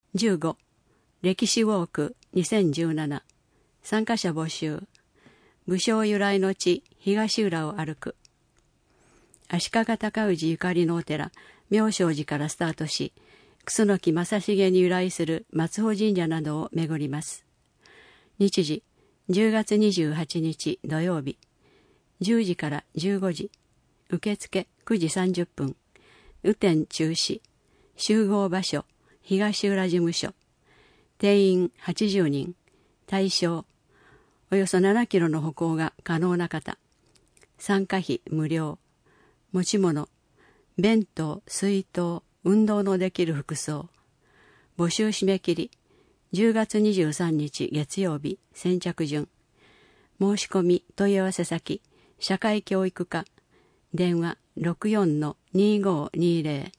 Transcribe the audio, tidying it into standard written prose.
15、歴史ウォーク2017。参加者募集。武将由来の地、東浦を歩く。足利尊氏ゆかりのお寺、妙正寺からスタートし、楠木正成に由来する松穂神社などを巡ります。日時、10月28日土曜日、10時から15時。受付9時30分。雨天中止。集合場所、東浦事務所。定員80人。対象、およそ7キロの歩行が可能な方。参加費無料。持ち物、弁当、水筒、運動のできる服装。募集締め切り、10月23日月曜日、先着順。申し込み問い合わせ先、社会教育課。電話64-2520。